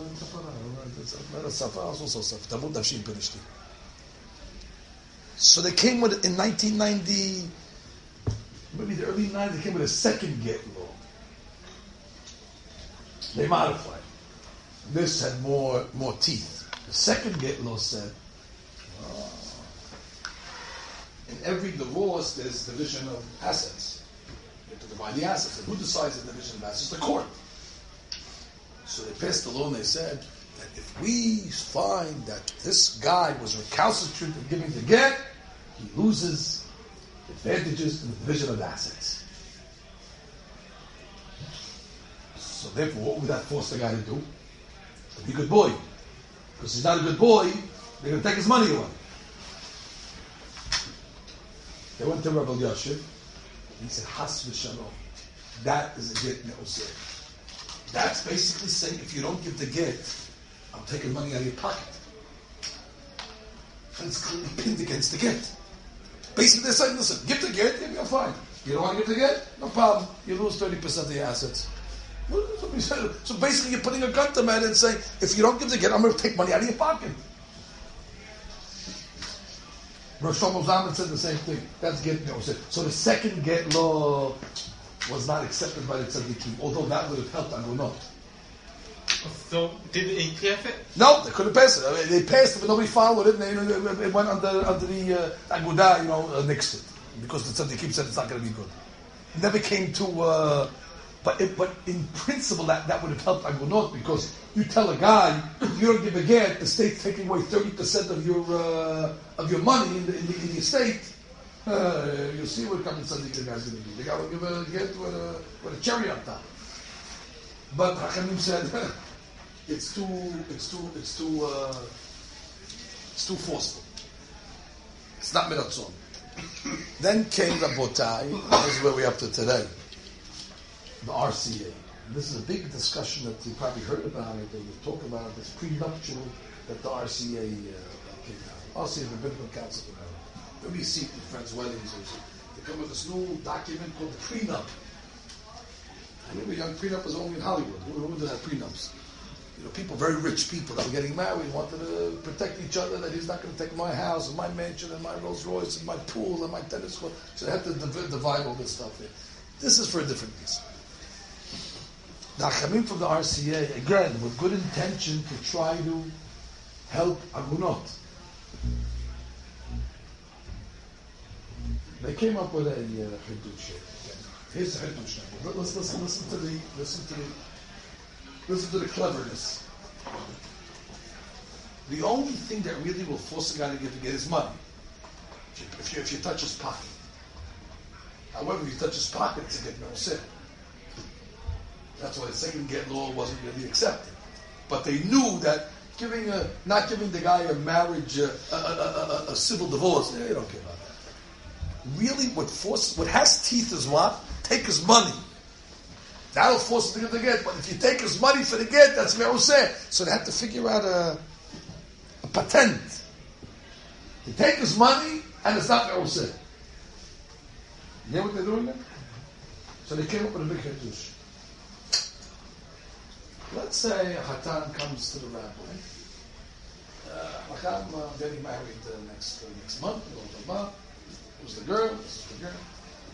So they came with, in nineteen ninety, maybe the early nineties, they came with a second get law. They modified. This had more more teeth. The second get law said, oh, in every divorce there's division of assets. You have to divide the assets. And who decides the division of assets? The court. So they passed the law and they said that if we find that this guy was recalcitrant in giving the get, he loses advantages in the division of assets. So therefore, what would that force the guy to do? To be a good boy. Because he's not a good boy, They're going to take his money away. They went to Rabbi Yashiv. He said, Has v'shalom. That is a get me'oseh. That's basically saying, if you don't give the get, I'm taking money out of your pocket. And it's clearly pinned against the get. Basically, they're saying, listen, give the get, you're fine. You don't want to give the get? No problem. You lose thirty percent of your assets. So basically, you're putting a gun to man and saying, if you don't give the get, I'm going to take money out of your pocket. Rosh Shlomo Zalman said the same thing. That's get no. So the second get law was not accepted by the tzaddikim, although that would have helped Agunot. So did they pass it? No, they couldn't pass it. I mean, they passed it, but nobody followed it, and they, it went under under the uh, Agudah, you know, uh, next to it, because the tzaddikim said it's not going to be good. It never came to. Uh, But it, but in principle, that, that would have helped Agunot, because you tell a guy, if you don't give a get, the state's taking away thirty percent of your uh, of your money in the, in the, in the estate. Uh, you'll see what kind of tzaddik the guy's going to be. The guy will give a get with a, with a cherry on top. But Hachamim said, it's too, it's too, it's too, uh, it's too forceful. It's not miratzon. Then came Rabotai. This is where we're up to today. The R C A. And this is a big discussion that you probably heard about it, or you talk about it, this prenuptial that the R C A uh, came out. R C A, the Biblical Council of America. Maybe you see it in friends' weddings, or they come with this new document called the prenup. I remember young prenup was only in Hollywood. Who, who did have prenups? You know, people, very rich people that were getting married, wanted to protect each other, that he's not going to take my house, and my mansion, and my Rolls Royce, and my pool, and my tennis court. So they had to div- divide all this stuff here. This is for a different reason. The Hachamim from the R C A, again, with good intention to try to help Agunot. They came up with a Hidush. Uh, Here's the Hidush. Let's listen, listen to the, listen to the, listen to the cleverness. The only thing that really will force a guy to give to get his money, if you, if you, if you touch his pocket. However, if you touch his pocket, it's a get no sin. That's why the second get law wasn't really accepted. But they knew that giving a, not giving the guy a marriage, uh, a, a, a, a, a civil divorce, they don't care about that. Really, what force, what has teeth is what? Take his money. That'll force him to give the get. But if you take his money for the get, that's me'oseh. So they have to figure out a, a patent. To take his money, and it's not me'oseh. You know what they're doing then? So they came up with a big hidush. Let's say a Hatan comes to the rabbi. Uh, I'm uh, getting married uh, next uh, next month. Blah, blah, blah. Who's the girl? This is the girl.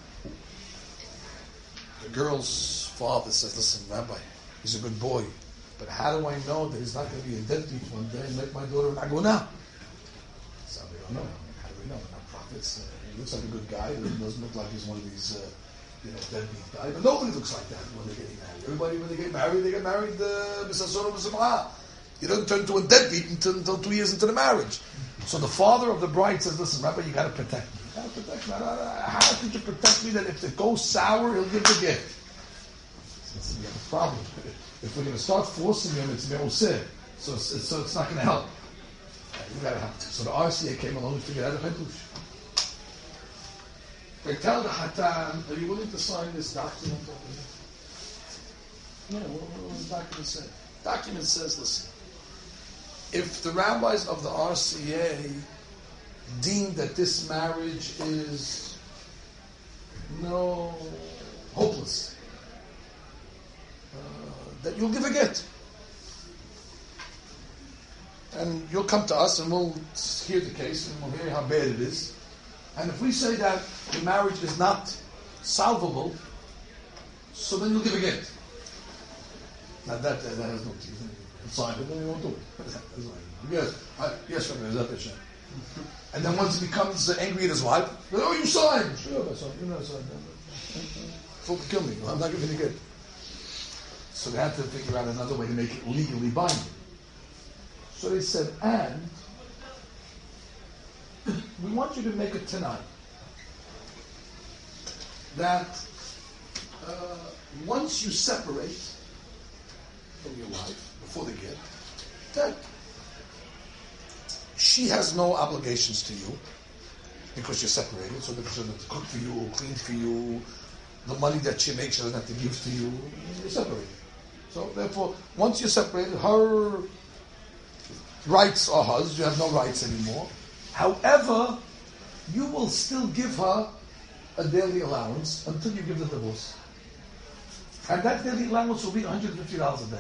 The girl's father says, "Listen, Rabbi, he's a good boy, but how do I know that he's not going to be a deadbeat one day and make my daughter an aguna?" So we don't know. How do we know? We're not prophets. Uh, he looks like a good guy. He doesn't look like he's one of these. Uh, You know, deadbeat guy, but nobody looks like that when they're getting married. Everybody, when they get married, they get married b'sasor uh, You don't turn to a deadbeat until, until two years into the marriage. So the father of the bride says, "Listen, Rabbi, you got to protect me. You got to protect me. How could you protect me that if it goes sour, he'll give the gift?" Listen, you have a problem. If we're going to start forcing him, it's me'oseh. So it's, so it's not going to help. You got to help. So the R C A came along and figured out a hidush. They tell the Hatan, "Are you willing to sign this document over here?" No, what, what does the document say? The document says, listen, if the rabbis of the R C A deem that this marriage is no hopeless, uh, that you'll give a get. And you'll come to us and we'll hear the case and we'll hear how bad it is. And if we say that the marriage is not solvable, so then you'll give a get. Now that, that, that has no teeth. Sign it, then you won't do it. Yes, I, yes, Rabbi. And then once he becomes angry at his wife, "Oh, you signed." "Sure, I signed. You know, I signed. Full to kill me. Well, I'm not giving you a get." So they had to figure out another way to make it legally binding. So they said, and we want you to make it tonight that uh, once you separate from your wife before the get, that she has no obligations to you because you're separated, so she doesn't have to cook for you, clean for you. The money that she makes, she doesn't have to give to you. You're separated. So therefore, once you're separated, her rights are hers. You have no rights anymore. However, you will still give her a daily allowance until you give the divorce. And that daily allowance will be one hundred fifty dollars a day.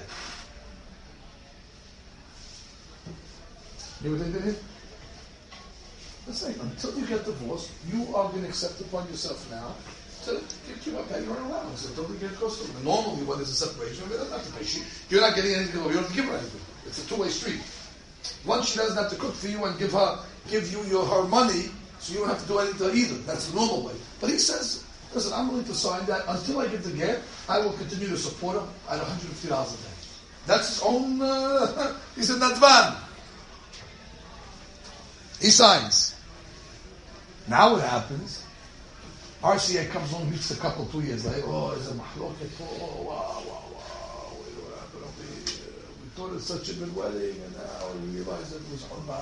You know what they did here? Let's say, until you get divorced, you are going to accept upon yourself now to keep up paying your own allowance until you get close to them. Normally, when there's a separation, you don't have to pay. She, you're not getting anything, you don't have to give her anything. It's a two-way street. Once she doesn't have to cook for you and give her, give you your her money, so you don't have to do anything to her either. That's the normal way. But he says, listen, I'm willing to sign that until I get the get. I will continue to support him at one hundred fifty dollars a day. That's his own. Uh, he's a nadvan. He signs. Now what happens? R C A comes home, meets the couple two years later. Oh, it's a mahloket. Oh, wow, wow, wow. What happened over here? We thought it was such a good wedding, and now we realize that it was Urban.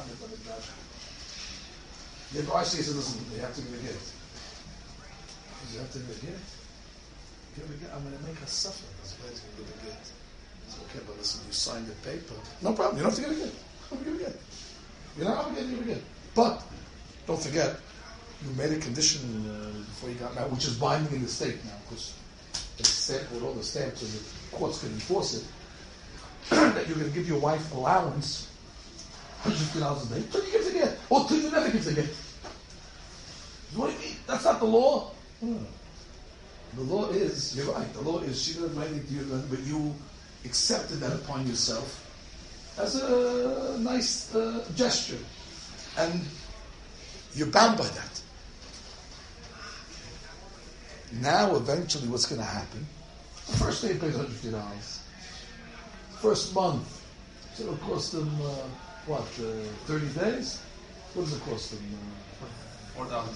Yet R C A says, listen, they have to give a gift. You have to give a gift? Give a gift? I'm going to make her suffer. This guy's going to give a gift. It's okay, but listen, you signed the paper. No problem. You don't have to give a gift. You don't have to give a gift. You're not obligated to give a gift. But, don't forget, you made a condition uh, before you got married, which is binding in the state now, because it's stamped with all the stamps so the courts can enforce it, that you're going to give your wife allowance, one hundred fifty dollars a day, till you give the gift, or till you never give the gift. What do you mean? That's not the law. Hmm. The law is, you're right, the law is she doesn't write anything to you, but you accepted that upon yourself as a nice uh, gesture. And you're bound by that. Now, eventually, what's going to happen? The first day he pays one hundred fifty dollars. First month, so it'll cost him, uh, what, uh, thirty days? What does it cost him? Uh, Four thousand.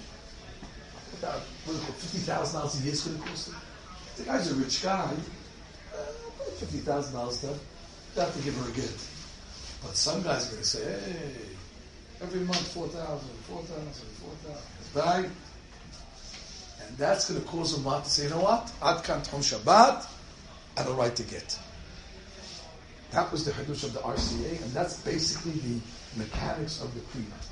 About, what is it, fifty thousand dollars a year is going to cost him? The guy's a rich guy. Uh, fifty thousand dollars stuff. You have to give her a gift. But some guy's going to say, hey, every month four thousand, four thousand, four thousand. Right? And that's going to cause him to say, you know what? Ad kan Tom Shabbat, I don't write to get. That was the Hadush of the R C A, and that's basically the mechanics of the prenup.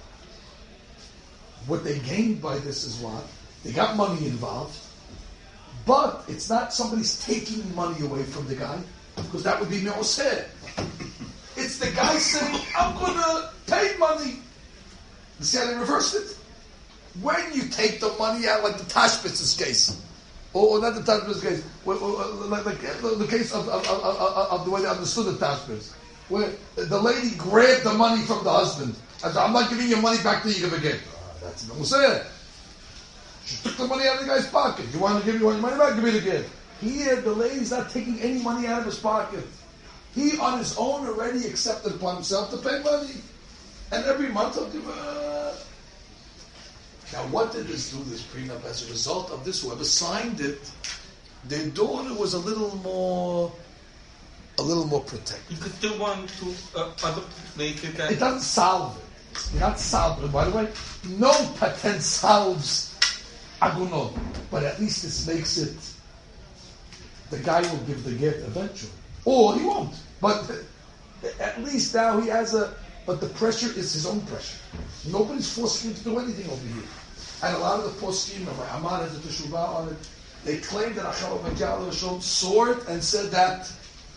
What they gained by this is what? They got money involved, but it's not somebody's taking money away from the guy, because that would be me'oseh. It's the guy saying, I'm going to pay money. You see how they reversed it? When you take the money out, like the Tashbitz's case, or, or not the Tashbitz's case, like, like the, the case of, of, of, of, of the way they understood the Tashbitz, where the lady grabbed the money from the husband and said, I'm not giving you money back till you give a gift. Uh, that's no say. She took the money out of the guy's pocket. You want to give you want your money back? Give me the gift. Here, the lady's not taking any money out of his pocket. He, on his own, already accepted upon himself to pay money. And every month he'll give a... Now, what did this do, this prenup? As a result of this, whoever signed it, their daughter was a little more... a little more protected. You could still want to uh, other places that... It doesn't solve it. You're not solving it. By the way, no patent solves agunot. But at least this makes it... The guy will give the gift eventually. Or he won't. But at least now he has a... But the pressure is his own pressure. Nobody's forcing him to do anything over here. And a lot of the poskim, Ahmad has a teshuvah on it, they claim that Achava ben Jalil saw it and said that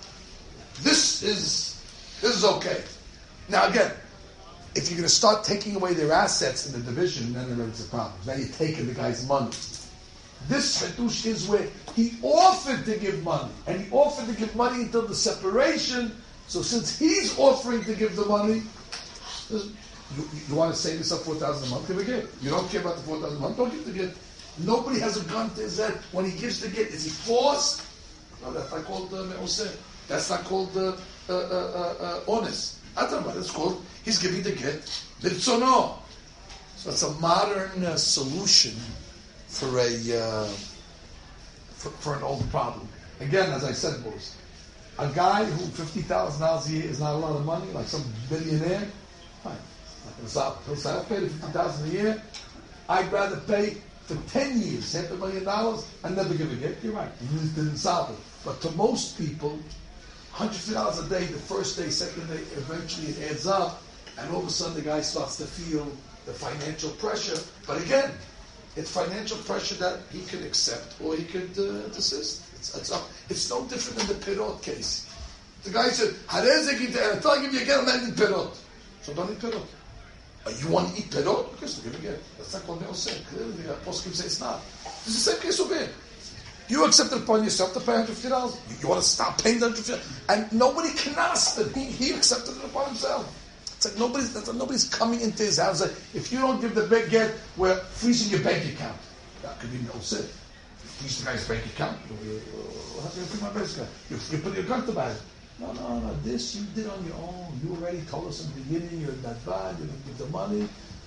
this is this is okay. Now again, if you're going to start taking away their assets in the division, then it's a problem. Now you're taking the guy's money. This Chetush is where he offered to give money, and he offered to give money until the separation. So since he's offering to give the money, you, you want to save yourself four thousand a month, give a gift. You don't care about the four thousand a month, don't give the gift. Nobody has a gun to his head. When he gives the gift, is he forced? No, that's not called uh, me'oseh. That's not called uh, uh, uh, uh, honest. I don't know. It's called, he's giving the gift. L'ritzono. So it's a modern uh, solution for a uh, for, for an old problem. Again, as I said, Boris, a guy who fifty thousand dollars a year is not a lot of money, like some billionaire, fine. He'll say, I'll pay the fifty thousand a year. I'd rather pay for ten years, half a million dollars, and never give a gift. You're right. He didn't solve it. But to most people, one hundred fifty dollars a day, the first day, second day, eventually it adds up, and all of a sudden the guy starts to feel the financial pressure. But again, it's financial pressure that he could accept or he could uh, desist. It's, it's, up, it's no different than the Pirot case. The guy said, until I give you a get, I'm not eating Pirot. So don't eat Pirot. Uh, you want to eat Pirot? Because they're going to get it. That's not what Mel said. Clearly, the Apostle say it's not. It's the same case over here. You accept it upon yourself to pay one hundred fifty dollars. You, you want to stop paying one hundred fifty dollars. And nobody can ask him. He, he accepted it upon himself. It's like nobody's, that's like nobody's coming into his house. Like, if you don't give the big get, we're freezing your bank account. That could be no sin. Freeze the guy's bank account. How can I put my bank account? You, you put your gun to buy it. No, no, no. This you did on your own. You already told us in the beginning you're not bad. You didn't give the money.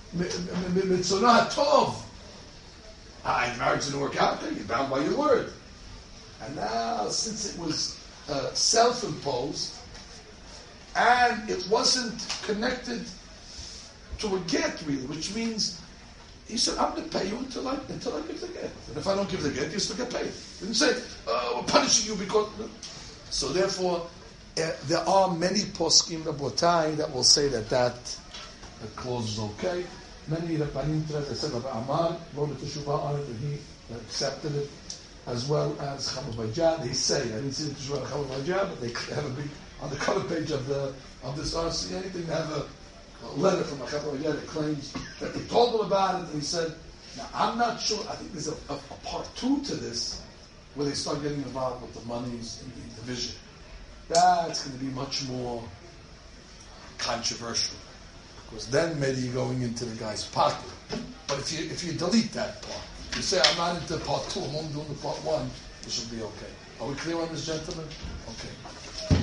Mitzvah tov. Ah, your marriage didn't work out. You're bound by your word. And now, since it was uh, self-imposed and it wasn't connected to a get, really, which means he said, "I'm going to pay you until I until I give the get. And if I don't give the get, you still get paid." He didn't say, uh, "We're punishing you because." So therefore. Uh, there are many poskim Rabotai that will say that that, that clause is okay. Many Rabbanim, as I said, Rabbi Amar wrote a teshuvah on it and he accepted it, as well as Chavavajad. They say, I didn't see the teshuvah of Chavavajad, but they have a big, on the cover page of the of this R C, anything, they have a, a letter from a Chavavajad that claims that they told him about it and he said, now I'm not sure, I think there's a, a, a part two to this where they start getting involved with the monies and the division. That's going to be much more controversial, because then maybe you're going into the guy's pocket. But if you if you delete that part, you say I'm not into part two, I'm only doing the part one, it should be okay. Are we clear on this, gentlemen? Okay.